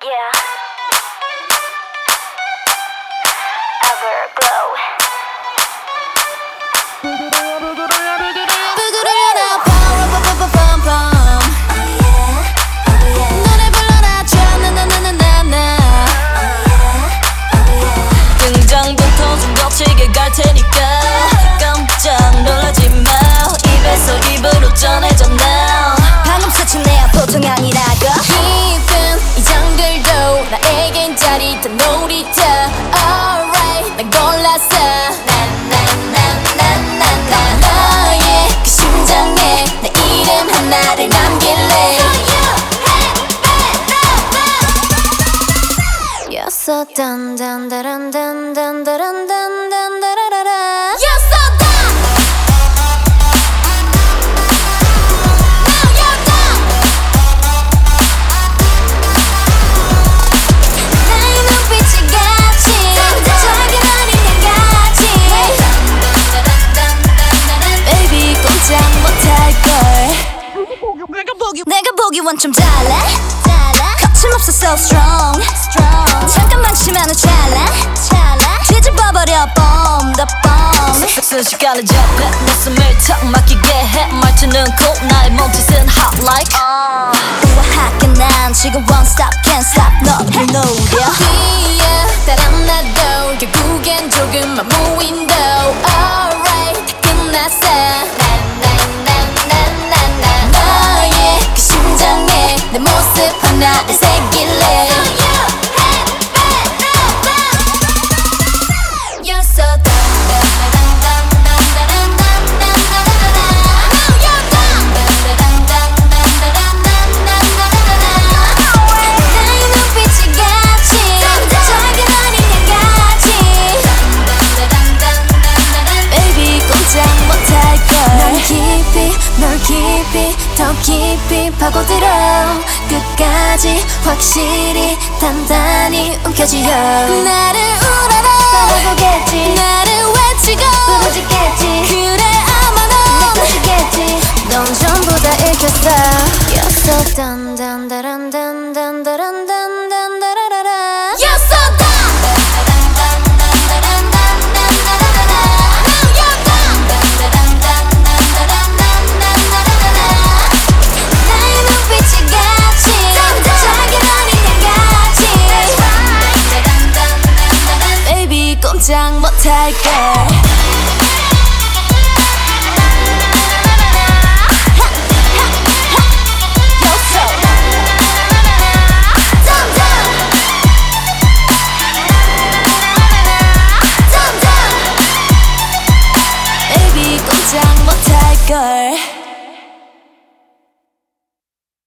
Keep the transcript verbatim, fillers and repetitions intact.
Yeah. Everglow. 부드러워라 빰빰빰빰빰. 노래 불러라 촤나나나나나. 등장부터 좀 거칠게 갈 테니까 깜짝 놀라지 마. 입에서 입으로 전해져 now. 방금 스친 내야 보통 아니라고. 깊은 이 정글도 나에겐 짜릿한 놀이터. Alright 난 골랐어. 나나나나나나. 너의 그 심장에 내 이름 하나를 남길래. You're so dun dun dun dun dun dun dun dun dun dun. You're so done. 내가 보기원 좀 달라, 달라. 거침없어 so strong, strong. 잠깐만 치면은 찰나, 찰나. 뒤집어버려 bomb, the bomb. 순식간에 잡혀 내 숨을 턱 막히게 해. 말투는 cool 나의 몸짓은 hot like uh. 우아하게 난 지금 won't stop, can't stop 너를 노려. 뒤에 따란 나도 결국엔 조금만 무인도. Alright 다 끝났어. 내 모습 하나를 새길래. You're so dumb. 나의 눈빛이 같이 저기 어린 양같이. Baby 꼼짝 못할걸. 난 깊이 널 깊이 더 깊이 파고들어. 끝까지 확실히 단단히 움켜쥐어. 나를 우러러 바라보겠지. 나를 외치고 부르짖겠지. 그래 아마 넌 내 것이겠지. 넌 전부 다 읽혔어. You're so dun dun dun dun dun dun dun dun dun dun. You're so done. 꼼짝 못할걸. Baby 꼼짝 못할걸.